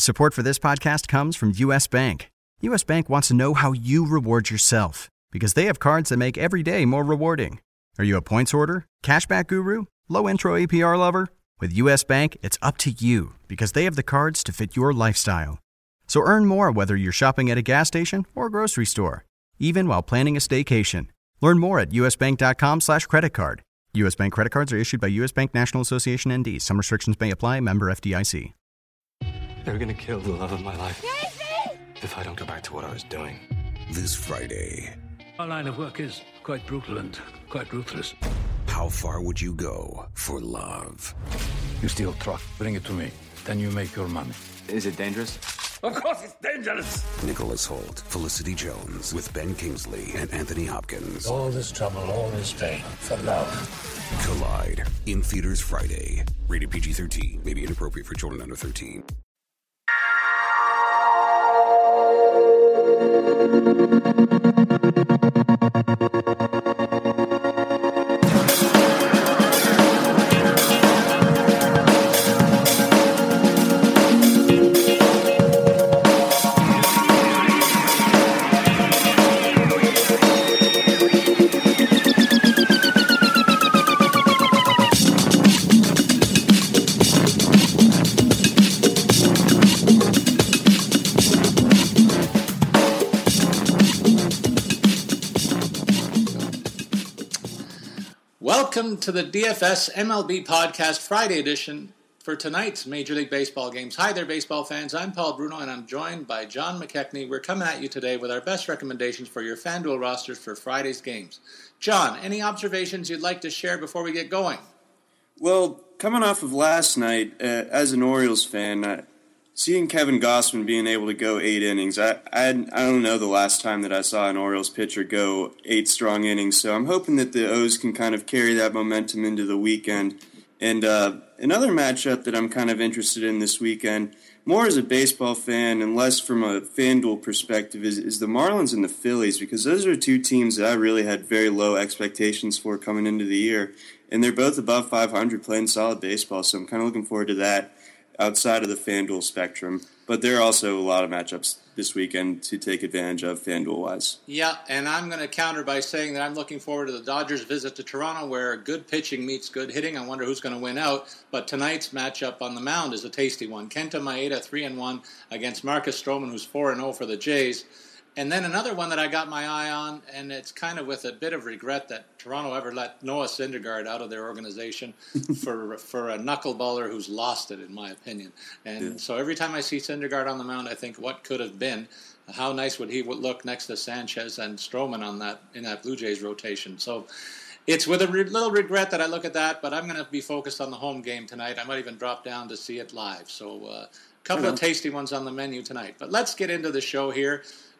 Support for this podcast comes from U.S. Bank. U.S. Bank wants to know how you reward yourself because they have cards that make every day more rewarding. Are you a points hoarder, cashback guru, low intro APR lover? With U.S. Bank, it's up to you because they have the cards to fit your lifestyle. So earn more whether you're shopping at a gas station or grocery store, even while planning a staycation. Learn more at usbank.com/creditcard. U.S. Bank credit cards are issued by U.S. Bank National Association ND. Some restrictions may apply. Member FDIC. They're gonna kill the love of my life. Casey! If I don't go back to what I was doing. This Friday. Our line of work is quite brutal and quite ruthless. How far would you go for love? You steal truck, bring it to me. Then you make your money. Is it dangerous? Of course it's dangerous! Nicholas Hoult, Felicity Jones, with Ben Kingsley and Anthony Hopkins. All this trouble, all this pain, for love. Collide. In theaters Friday. Rated PG-13. May be inappropriate for children under 13. Welcome to the DFS MLB Podcast Friday edition for tonight's Major League Baseball games. Hi there, baseball fans. I'm Paul Bruno, and I'm joined by John McKechnie. We're coming at you today with our best recommendations for your FanDuel rosters for Friday's games. John, any observations you'd like to share before we get going? Well, coming off of last night, as an Orioles fan, seeing Kevin Gausman being able to go 8 innings, I don't know the last time that I saw an Orioles pitcher go 8 strong innings, so I'm hoping that the O's can kind of carry that momentum into the weekend. And another matchup that I'm kind of interested in this weekend, more as a baseball fan and less from a FanDuel perspective, is the Marlins and the Phillies, because those are two teams that I really had very low expectations for coming into the year, and they're both above 500 playing solid baseball, so I'm kind of looking forward to that outside of the FanDuel spectrum. But there are also a lot of matchups this weekend to take advantage of FanDuel-wise. Yeah, and I'm going to counter by saying that I'm looking forward to the Dodgers' visit to Toronto, where good pitching meets good hitting. I wonder who's going to win out. But tonight's matchup on the mound is a tasty one. Kenta Maeda 3-1 against Marcus Stroman, who's 4-0 for the Jays. And then another one that I got my eye on, and it's kind of with a bit of regret that Toronto ever let Noah Syndergaard out of their organization for a knuckleballer who's lost it, in my opinion. And so every time I see Syndergaard on the mound, I think, what could have been? How nice would he look next to Sanchez and Stroman in that Blue Jays rotation? So it's with a little regret that I look at that, but I'm going to be focused on the home game tonight. I might even drop down to see it live. So a couple of tasty ones on the menu tonight. But let's get into the show here.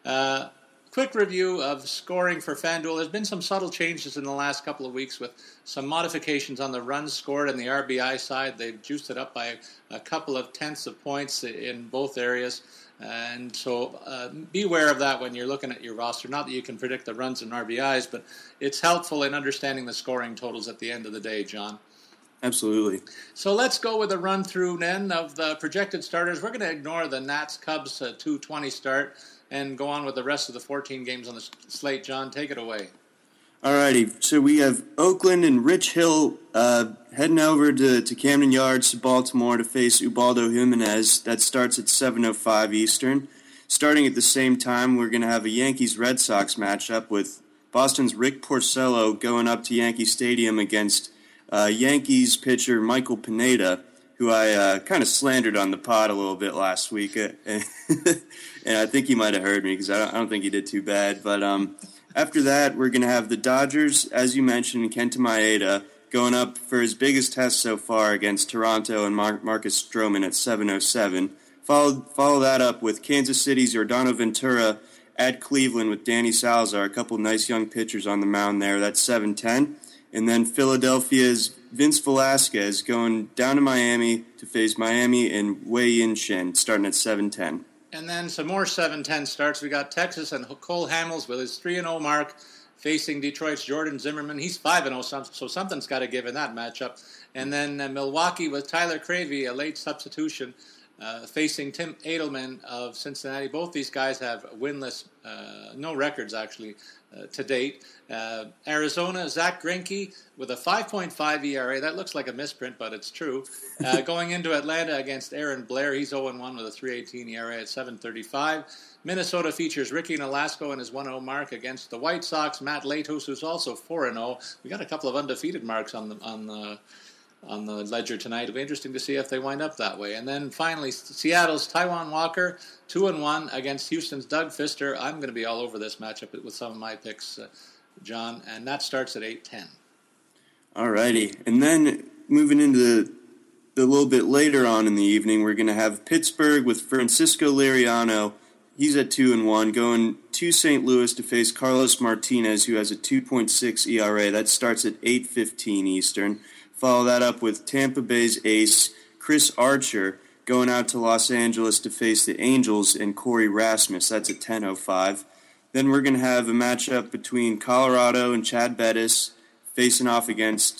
Quick review of scoring for FanDuel. There's been some subtle changes in the last couple of weeks with some modifications on the runs scored and the RBI side. They've juiced it up by a couple of tenths of points in both areas. And so beware of that when you're looking at your roster. Not that you can predict the runs and RBIs, but it's helpful in understanding the scoring totals at the end of the day, John. Absolutely. So let's go with a run-through then of the projected starters. We're going to ignore the Nats-Cubs 2:20 start and go on with the rest of the 14 games on the slate. John, take it away. Alrighty, so we have Oakland and Rich Hill heading over to Camden Yards to Baltimore to face Ubaldo Jimenez. That starts at 7:05 Eastern. Starting at the same time, we're going to have a Yankees-Red Sox matchup with Boston's Rick Porcello going up to Yankee Stadium against Yankees pitcher Michael Pineda, who I kind of slandered on the pod a little bit last week. And I think he might have heard me because I don't think he did too bad. But after that, we're going to have the Dodgers, as you mentioned, Kenta Maeda, going up for his biggest test so far against Toronto and Marcus Stroman at 7:07. Follow that up with Kansas City's Yordano Ventura at Cleveland with Danny Salazar, a couple nice young pitchers on the mound there. That's 7:10. And then Philadelphia's Vince Velasquez going down to Miami to face Miami and Wei-Yin Shin, starting at 7:10. And then some more 7:10 starts. We got Texas and Cole Hamels with his 3-0 mark facing Detroit's Jordan Zimmerman. He's 5-0, so something's got to give in that matchup. And then Milwaukee with Tyler Cravey, a late substitution, facing Tim Edelman of Cincinnati. Both these guys have winless, no records actually to date. Arizona, Zach Greinke with a 5.5 ERA. That looks like a misprint, but it's true. Going into Atlanta against Aaron Blair, he's 0-1 with a 3.18 ERA at 7.35. Minnesota features Ricky Nolasco and his 1-0 mark against the White Sox. Matt Latos, who's also 4-0. We got a couple of undefeated marks on the ledger tonight. It'll be interesting to see if they wind up that way. And then finally, Seattle's Taijuan Walker, 2-1 against Houston's Doug Fister. I'm going to be all over this matchup with some of my picks, John, and that starts at 8:10. All righty. And then moving into the little bit later on in the evening, we're going to have Pittsburgh with Francisco Liriano. He's at 2-1, going to St. Louis to face Carlos Martinez, who has a 2.6 ERA. That starts at 8:15 Eastern. Follow that up with Tampa Bay's ace, Chris Archer, going out to Los Angeles to face the Angels and Corey Rasmus. That's at 10:05. Then we're going to have a matchup between Colorado and Chad Bettis facing off against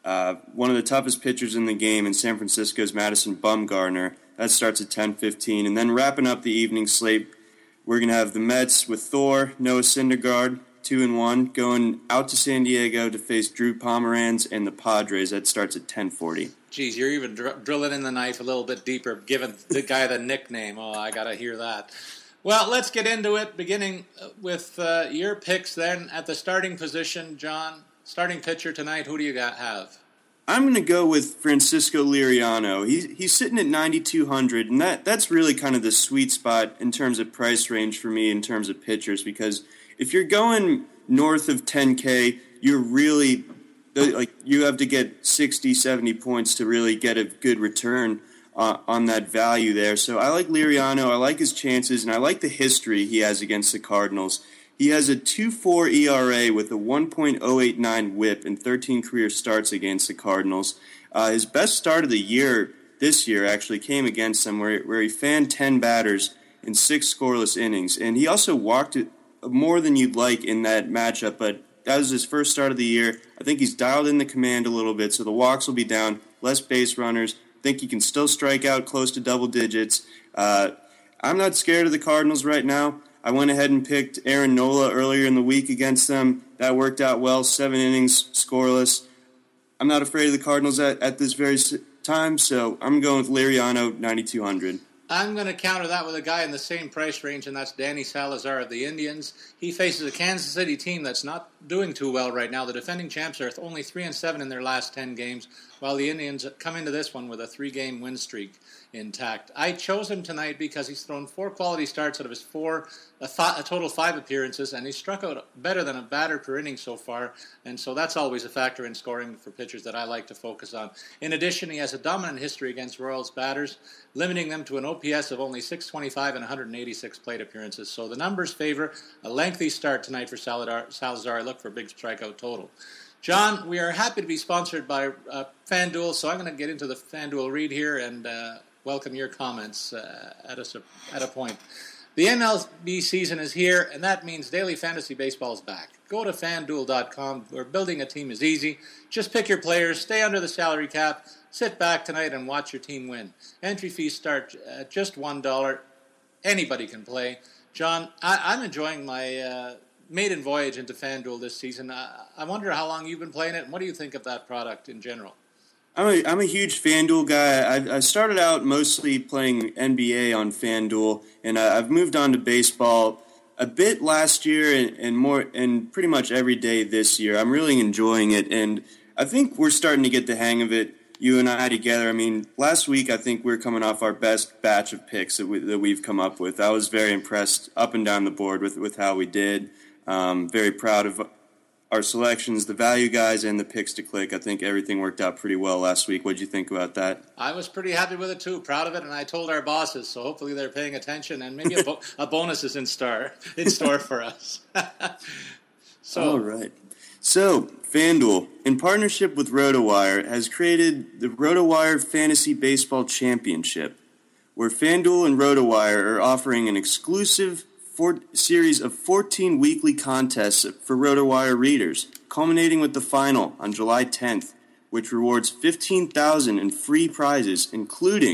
one of the toughest pitchers in the game in San Francisco's Madison Bumgarner. That starts at 10:15. And then wrapping up the evening slate, we're going to have the Mets with Thor, Noah Syndergaard, 2-1, going out to San Diego to face Drew Pomeranz and the Padres. That starts at 10:40. Geez, you're even drilling in the knife a little bit deeper, giving the guy the nickname. Oh, I got to hear that. Well, let's get into it, beginning with your picks then at the starting position, John. Starting pitcher tonight, who do you have? I'm going to go with Francisco Liriano. He's sitting at 9,200, and that's really kind of the sweet spot in terms of price range for me in terms of pitchers, because if you're going north of 10K, you're really, you have to get 60, 70 points to really get a good return on that value there. So I like Liriano, I like his chances, and I like the history he has against the Cardinals. He has a 2.4 ERA with a 1.089 WHIP and 13 career starts against the Cardinals. His best start of the year this year actually came against them, where he fanned 10 batters in 6 scoreless innings. And he also walked it more than you'd like in that matchup, but that was his first start of the year. I think he's dialed in the command a little bit, so the walks will be down, less base runners. I think he can still strike out close to double digits. I'm not scared of the Cardinals right now. I went ahead and picked Aaron Nola earlier in the week against them. That worked out well, 7 innings, scoreless. I'm not afraid of the Cardinals at this very time, so I'm going with Liriano, 9,200. I'm going to counter that with a guy in the same price range, and that's Danny Salazar of the Indians. He faces a Kansas City team that's not doing too well right now. The defending champs are only 3-7 in their last 10 games, while the Indians come into this one with a 3-game win streak intact. I chose him tonight because he's thrown 4 quality starts out of his a total 5 appearances, and he's struck out better than a batter per inning so far, and so that's always a factor in scoring for pitchers that I like to focus on. In addition, he has a dominant history against Royals batters, limiting them to an OPS of only 625 and 186 plate appearances. So the numbers favor a lengthy start tonight for Salazar. I look for a big strikeout total. John, we are happy to be sponsored by FanDuel, so I'm going to get into the FanDuel read here and welcome your comments at a point. The MLB season is here, and that means daily fantasy baseball is back. Go to FanDuel.com, where building a team is easy. Just pick your players, stay under the salary cap, sit back tonight and watch your team win. Entry fees start at just $1. Anybody can play. John, I'm enjoying my maiden voyage into FanDuel this season. I wonder how long you've been playing it, and what do you think of that product in general? I'm a huge FanDuel guy. I started out mostly playing NBA on FanDuel, and I've moved on to baseball a bit last year and pretty much every day this year. I'm really enjoying it, and I think we're starting to get the hang of it, you and I together. I mean, last week I think we're coming off our best batch of picks that we've come up with. I was very impressed up and down the board with how we did. Very proud of our selections, the value guys, and the picks to click. I think everything worked out pretty well last week. What did you think about that? I was pretty happy with it too, proud of it, and I told our bosses, so hopefully they're paying attention, and maybe a bonus is in store for us. All right. So, FanDuel, in partnership with RotoWire, has created the RotoWire Fantasy Baseball Championship, where FanDuel and RotoWire are offering an exclusive series of 14 weekly contests for RotoWire readers, culminating with the final on July 10th, which rewards $15,000 in free prizes, including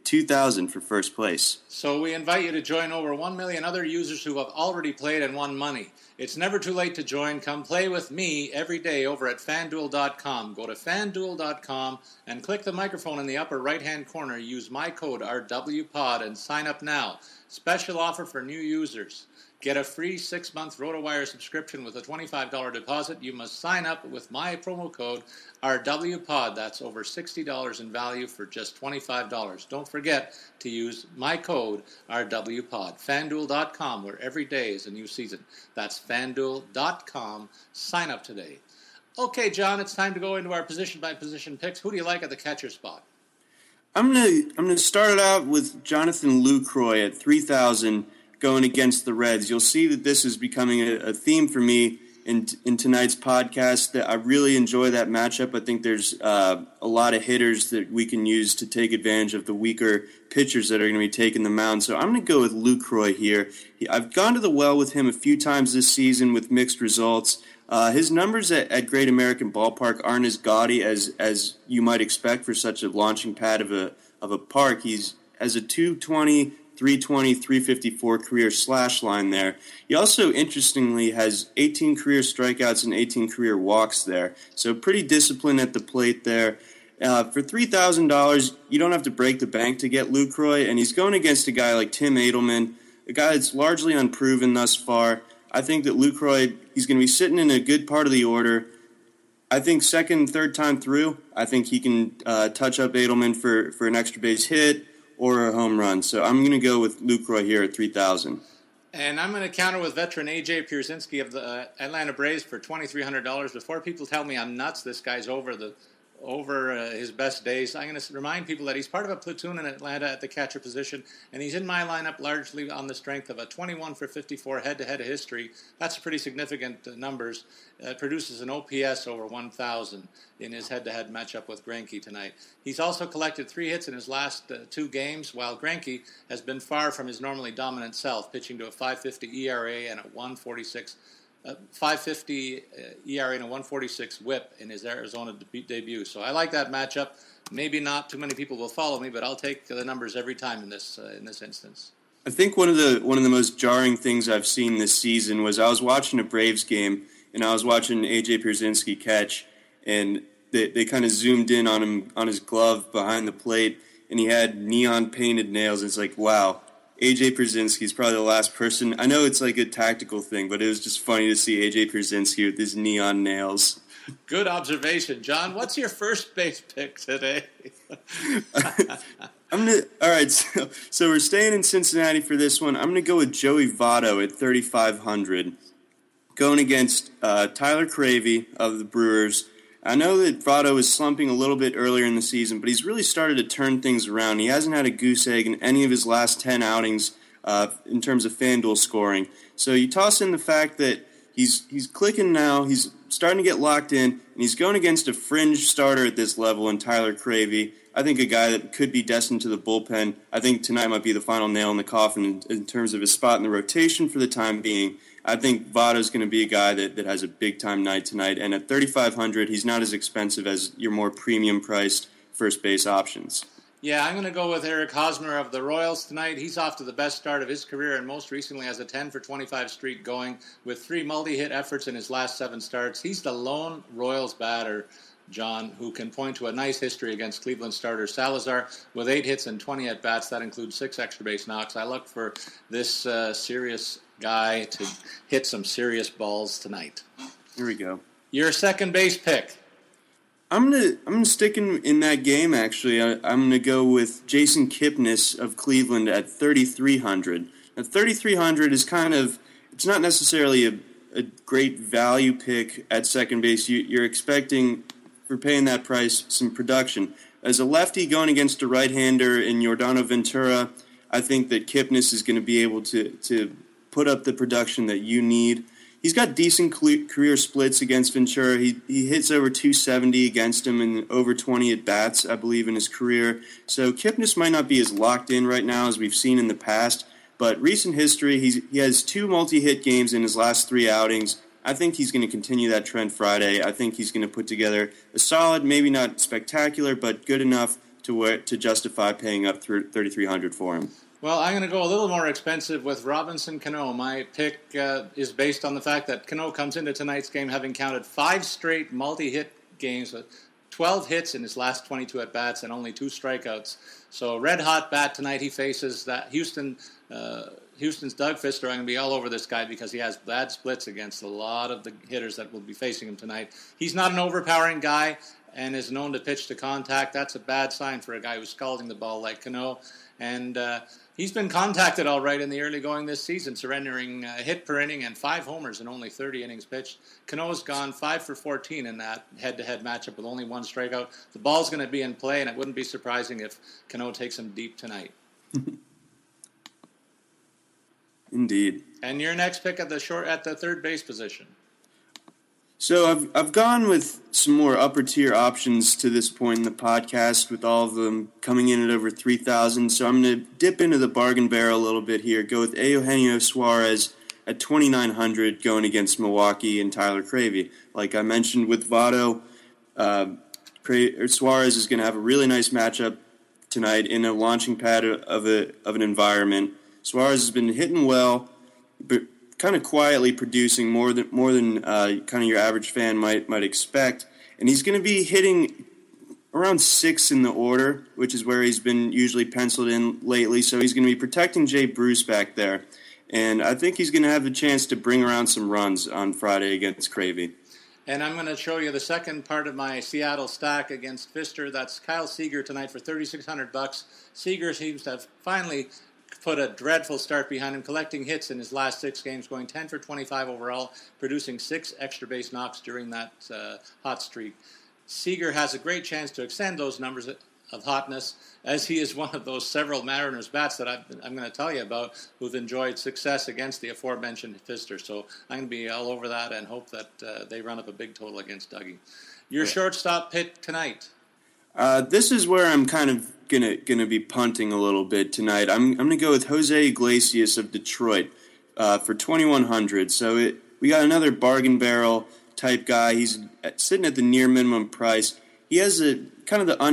$2,000 for first place. So we invite you to join over 1 million other users who have already played and won money. It's never too late to join. Come play with me every day over at FanDuel.com. Go to FanDuel.com and click the microphone in the upper right-hand corner. Use my code RWPOD and sign up now. Special offer for new users. Get a free 6-month RotoWire subscription with a $25 deposit. You must sign up with my promo code RWPOD. That's over $60 in value for just $25. Don't forget to use my code RWPOD. FanDuel.com, where every day is a new season. That's FanDuel.com. Sign up today. Okay, John, it's time to go into our position-by-position picks. Who do you like at the catcher spot? I'm gonna start it out with Jonathan Lucroy at 3,000 going against the Reds. You'll see that this is becoming a theme for me in tonight's podcast. That I really enjoy that matchup. I think there's a lot of hitters that we can use to take advantage of the weaker pitchers that are going to be taking the mound. So I'm going to go with Lucroy here. I've gone to the well with him a few times this season with mixed results. His numbers at Great American Ballpark aren't as gaudy as you might expect for such a launching pad of a park. He's as a 220, 320, 354 career slash line there. He also, interestingly, has 18 career strikeouts and 18 career walks there. So pretty disciplined at the plate there. For $3,000, you don't have to break the bank to get Lucroy, and he's going against a guy like Tim Adelman, a guy that's largely unproven thus far. I think that Lucroy, he's going to be sitting in a good part of the order. I think second and third time through, I think he can touch up Adelman for an extra base hit or a home run. So I'm going to go with Lucroy here at 3,000. And I'm going to counter with veteran A.J. Pierzynski of the Atlanta Braves for $2,300. Before people tell me I'm nuts, this guy's over his best days. I'm going to remind people that he's part of a platoon in Atlanta at the catcher position, and he's in my lineup largely on the strength of a 21 for 54 head-to-head history. That's pretty significant numbers. Produces an OPS over 1,000 in his head-to-head matchup with Greinke tonight. He's also collected 3 hits in his last 2 games, while Greinke has been far from his normally dominant self, pitching to a 5.50 ERA and a 1.46 5.50 ERA and a 1.46 WHIP in his Arizona debut. So I like that matchup. Maybe not too many people will follow me, but I'll take the numbers every time in this instance. I think one of the most jarring things I've seen this season was I was watching a Braves game and I was watching A.J. Pierzynski catch, and they kind of zoomed in on him on his glove behind the plate, and he had neon painted nails. It's like, wow. A.J. Pierzynski is probably the last person. I know it's like a tactical thing, but it was just funny to see A.J. Pierzynski with his neon nails. Good observation. John, what's your first base pick today? All right, so we're staying in Cincinnati for this one. I'm going to go with Joey Votto at 3,500, going against Tyler Cravey of the Brewers. I know that Votto is slumping a little bit earlier in the season, but he's really started to turn things around. He hasn't had a goose egg in any of his last 10 outings in terms of FanDuel scoring. So you toss in the fact that he's clicking now, he's starting to get locked in, and he's going against a fringe starter at this level in Tyler Cravey. I think a guy that could be destined to the bullpen. I think tonight might be the final nail in the coffin in terms of his spot in the rotation for the time being. I think Votto's going to be a guy that has a big-time night tonight. And at $3,500, he's not as expensive as your more premium-priced first base options. Yeah, I'm going to go with Eric Hosmer of the Royals tonight. He's off to the best start of his career and most recently has a 10 for 25 streak going with 3 multi-hit efforts in his last 7 starts. He's the lone Royals batter, John, who can point to a nice history against Cleveland starter Salazar with 8 hits and 20 at-bats. That includes 6 extra base knocks. I look for this serious guy to hit some serious balls tonight. Here we go. Your second base pick. I'm gonna stick in that game, actually. I'm going to go with Jason Kipnis of Cleveland at 3,300. Now, 3,300 is kind of, it's not necessarily a great value pick at second base. You're expecting, for paying that price, some production. As a lefty going against a right-hander in Yordano Ventura, I think that Kipnis is going to be able to put up the production that you need. He's got decent career splits against Ventura. He hits over 270 against him and over 20 at-bats, I believe, in his career. So Kipnis might not be as locked in right now as we've seen in the past, but recent history, he has 2 multi-hit games in his last 3 outings. I think he's going to continue that trend Friday. I think he's going to put together a solid, maybe not spectacular, but good enough to justify paying up $3,300 for him. Well, I'm going to go a little more expensive with Robinson Cano. My pick is based on the fact that Cano comes into tonight's game having counted 5 straight multi-hit games with 12 hits in his last 22 at-bats and only 2 strikeouts. So red-hot bat tonight. He faces that Houston's Doug Fister. I'm going to be all over this guy because he has bad splits against a lot of the hitters that will be facing him tonight. He's not an overpowering guy and is known to pitch to contact. That's a bad sign for a guy who's scalding the ball like Cano. And he's been contacted all right in the early going this season, surrendering a hit per inning and 5 homers in only 30 innings pitched. Cano's gone 5 for 14 in that head-to-head matchup with only 1 strikeout. The ball's going to be in play, and it wouldn't be surprising if Cano takes him deep tonight. Indeed. And your next pick at the third base position. So I've gone with some more upper tier options to this point in the podcast, with all of them coming in at over 3,000. So I'm going to dip into the bargain barrel a little bit here. Go with Eugenio Suarez at 2,900 going against Milwaukee and Tyler Cravey. Like I mentioned with Votto, Suarez is going to have a really nice matchup tonight in a launching pad of an environment. Suarez has been hitting well, but kind of quietly producing more than kind of your average fan might expect. And he's going to be hitting around 6 in the order, which is where he's been usually penciled in lately. So he's going to be protecting Jay Bruce back there. And I think he's going to have the chance to bring around some runs on Friday against Cravey. And I'm going to show you the second part of my Seattle stack against Fister. That's Kyle Seager tonight for $3,600. Seager seems to have finally put a dreadful start behind him, collecting hits in his last 6 games, going 10 for 25 overall, producing 6 extra base knocks during that hot streak. Seager has a great chance to extend those numbers of hotness, as he is one of those several Mariners bats that I'm going to tell you about who've enjoyed success against the aforementioned Fister. So I'm going to be all over that and hope that they run up a big total against Dougie. Your shortstop pick tonight. This is where I'm kind of gonna be punting a little bit tonight. I'm gonna go with Jose Iglesias of Detroit for 2,100. So we got another bargain barrel type guy. He's sitting at the near minimum price. He has a kind of the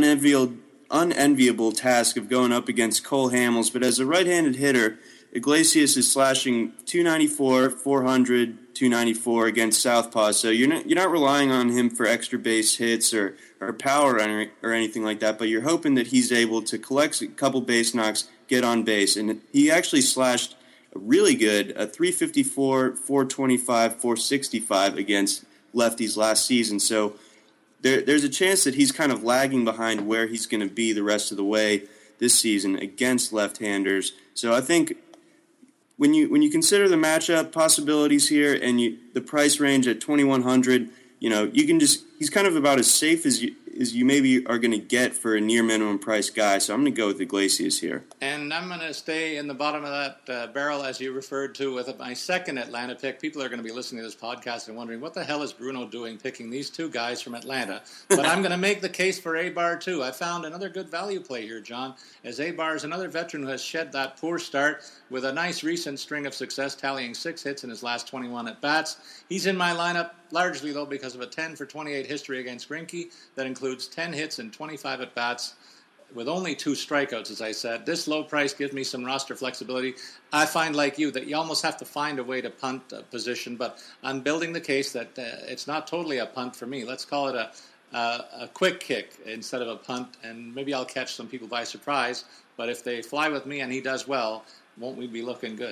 unenviable task of going up against Cole Hamels, but as a right-handed hitter, Iglesias is slashing 294, 400, 294 against southpaws. So you're not relying on him for extra base hits or power or anything like that, but you're hoping that he's able to collect a couple base knocks, get on base. And he actually slashed really good, a 354, 425, 465 against lefties last season. So there's a chance that he's kind of lagging behind where he's going to be the rest of the way this season against left-handers. So I think when you consider the matchup possibilities here and the price range at 2,100, you can he's kind of about as safe as you maybe are going to get for a near minimum price guy. So I'm going to go with Iglesias here. And I'm going to stay in the bottom of that barrel, as you referred to, with my second Atlanta pick. People are going to be listening to this podcast and wondering, what the hell is Bruno doing picking these 2 guys from Atlanta? But I'm going to make the case for A-Bar, too. I found another good value play here, John, as A-Bar is another veteran who has shed that poor start with a nice recent string of success, tallying 6 hits in his last 21 at-bats. He's in my lineup largely, though, because of a 10 for 28 history against Greinke that includes 10 hits and 25 at-bats with only 2 strikeouts, as I said. This low price gives me some roster flexibility. I find, like you, that you almost have to find a way to punt a position, but I'm building the case that it's not totally a punt for me. Let's call it a quick kick instead of a punt, and maybe I'll catch some people by surprise, but if they fly with me and he does well, won't we be looking good?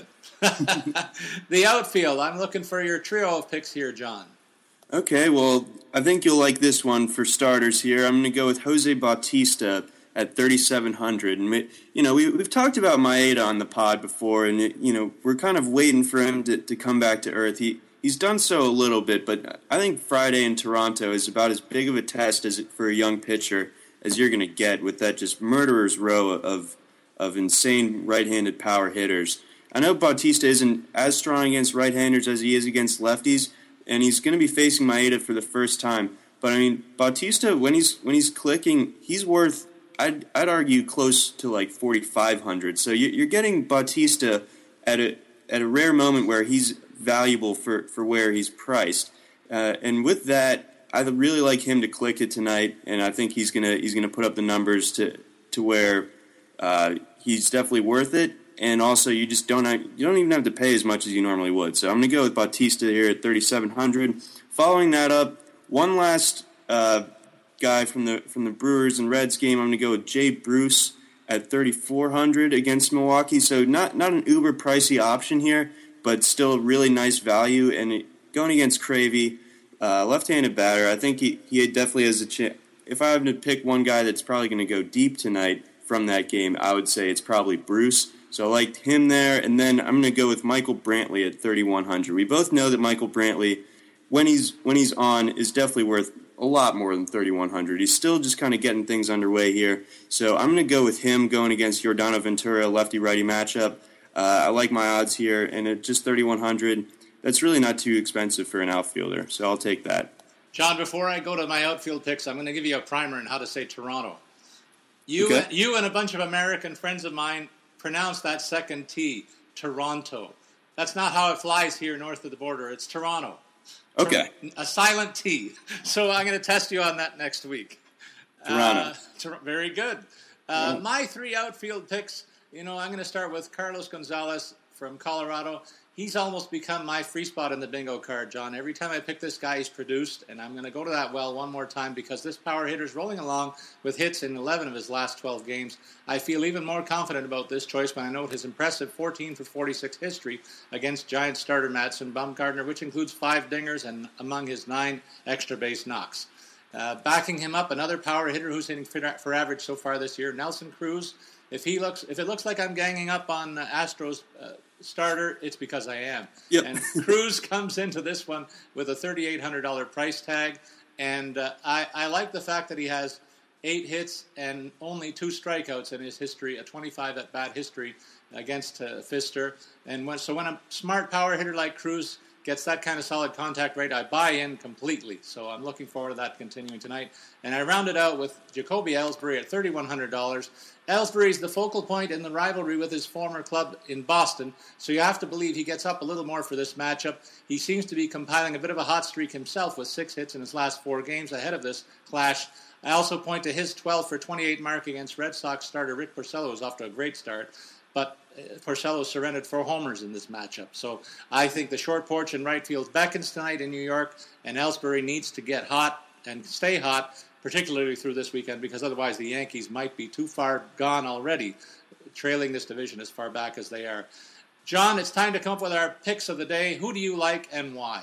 The outfield, I'm looking for your trio of picks here, John. Okay, well, I think you'll like this one for starters here. I'm going to go with Jose Bautista at 3,700. And we've talked about Maeda on the pod before, and we're kind of waiting for him to come back to earth. He's done so a little bit, but I think Friday in Toronto is about as big of a test for a young pitcher as you're going to get with that just murderer's row of insane right-handed power hitters. I know Bautista isn't as strong against right-handers as he is against lefties, and he's going to be facing Maeda for the first time. But I mean, Bautista, when he's clicking, he's worth, I'd argue, close to like 4,500. So you're getting Bautista at a rare moment where he's valuable for where he's priced. And with that, I really like him to click it tonight, and I think he's gonna put up the numbers to to where he's definitely worth it. And also, you don't even have to pay as much as you normally would. So I'm going to go with Bautista here at 3,700. Following that up, one last guy from the Brewers and Reds game. I'm going to go with Jay Bruce at 3,400 against Milwaukee. So not an uber pricey option here, but still a really nice value. And going against Cravey, left-handed batter, I think he definitely has a chance. If I have to pick one guy that's probably going to go deep tonight from that game, I would say it's probably Bruce. So I liked him there. And then I'm going to go with Michael Brantley at 3,100. We both know that Michael Brantley, when he's on, is definitely worth a lot more than 3,100. He's still just kind of getting things underway here. So I'm going to go with him going against Yordano Ventura, lefty-righty matchup. I like my odds here, and at just 3,100, that's really not too expensive for an outfielder. So I'll take that. John, before I go to my outfield picks, I'm going to give you a primer on how to say Toronto. You and a bunch of American friends of mine pronounce that second T, Toronto. That's not how it flies here north of the border. It's Toronto. Okay. A silent T. So I'm going to test you on that next week. Toronto. Very good. My three outfield picks, I'm going to start with Carlos Gonzalez from Colorado. He's almost become my free spot in the bingo card, John. Every time I pick this guy, he's produced, and I'm going to go to that well one more time because this power hitter's rolling along with hits in 11 of his last 12 games. I feel even more confident about this choice when I note his impressive 14-for-46 history against Giants starter Madison Bumgarner, which includes 5 dingers and among his 9 extra base knocks. Backing him up, another power hitter who's hitting for average so far this year, Nelson Cruz. If it looks like I'm ganging up on Astros starter, it's because I am. Yep. And Cruz comes into this one with a $3,800 price tag, and I like the fact that he has 8 hits and only 2 strikeouts in his history, a 25 at-bat history against Fister. And when a smart power hitter like Cruz gets that kind of solid contact rate, I buy in completely. So I'm looking forward to that continuing tonight. And I round it out with Jacoby Ellsbury at $3,100. Ellsbury is the focal point in the rivalry with his former club in Boston, so you have to believe he gets up a little more for this matchup. He seems to be compiling a bit of a hot streak himself with 6 hits in his last 4 games ahead of this clash. I also point to his 12-for-28 mark against Red Sox starter Rick Porcello, who's off to a great start. But Porcello surrendered 4 homers in this matchup. So I think the short porch in right field beckons tonight in New York, and Ellsbury needs to get hot and stay hot, particularly through this weekend, because otherwise the Yankees might be too far gone already, trailing this division as far back as they are. John, it's time to come up with our picks of the day. Who do you like and why?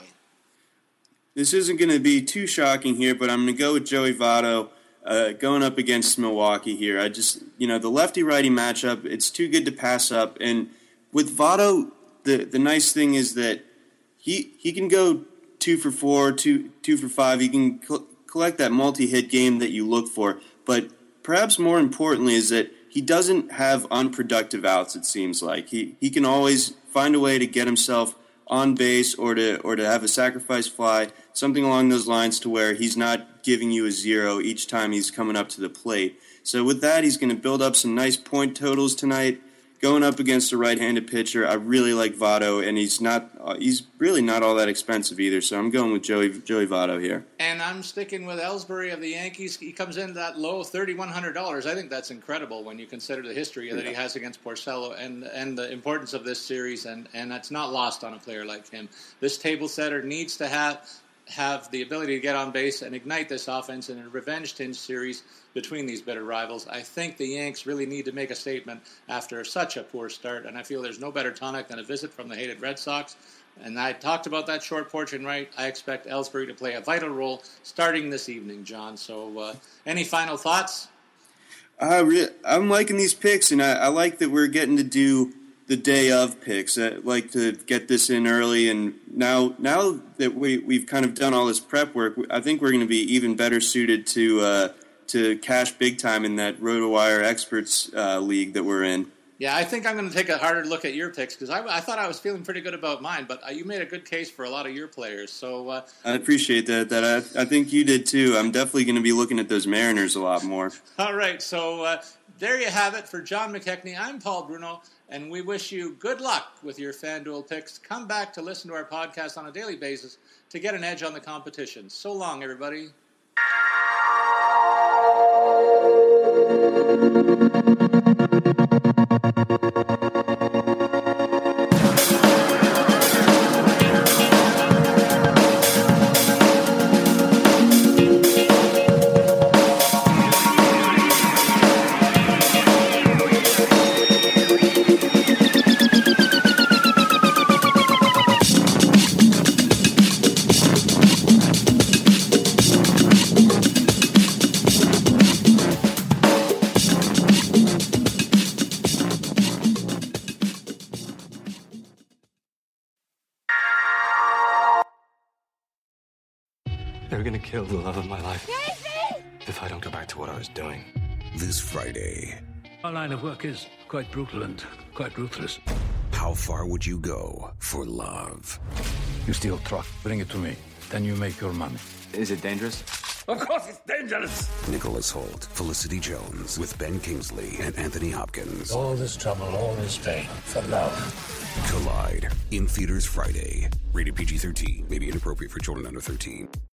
This isn't going to be too shocking here, but I'm going to go with Joey Votto. Going up against Milwaukee here. The lefty-righty matchup, it's too good to pass up. And with Votto, the nice thing is that he can go 2 for 4, 2 for 5. He can collect that multi-hit game that you look for. But perhaps more importantly is that he doesn't have unproductive outs, it seems like. He can always find a way to get himself on base or to have a sacrifice fly, something along those lines to where he's not giving you a 0 each time he's coming up to the plate. So with that, he's going to build up some nice point totals tonight. Going up against a right-handed pitcher, I really like Votto, and he's really not all that expensive either. So I'm going with Joey Votto here. And I'm sticking with Ellsbury of the Yankees. He comes in that low $3,100. I think that's incredible when you consider the history that he has against Porcello and the importance of this series, and that's not lost on a player like him. This table setter needs to have the ability to get on base and ignite this offense in a revenge-tinged series between these bitter rivals. I think the Yanks really need to make a statement after such a poor start, and I feel there's no better tonic than a visit from the hated Red Sox. And I talked about that short porch and right. I expect Ellsbury to play a vital role starting this evening, John. So any final thoughts? I'm liking these picks, and I like that we're getting to do the day of picks. I like to get this in early, and now that we've kind of done all this prep work, I think we're going to be even better suited to cash big time in that RotoWire Experts league that we're in. Yeah, I think I'm going to take a harder look at your picks because I thought I was feeling pretty good about mine, but you made a good case for a lot of your players. So I appreciate that. I think you did too. I'm definitely going to be looking at those Mariners a lot more. All right, so there you have it. For John McKechnie, I'm Paul Bruno, and we wish you good luck with your FanDuel picks. Come back to listen to our podcast on a daily basis to get an edge on the competition. So long, everybody. They're gonna kill the love of my life. If I don't go back to what I was doing. This Friday, Our line of work is quite brutal and quite ruthless. how far would you go for love? You steal truck, bring it to me. Then you make your money. Is it dangerous? Of course it's dangerous! Nicholas Hoult, Felicity Jones, with Ben Kingsley and Anthony Hopkins. All this trouble, all this pain, for love. Collide. In theaters Friday. Rated PG-13. May be inappropriate for children under 13.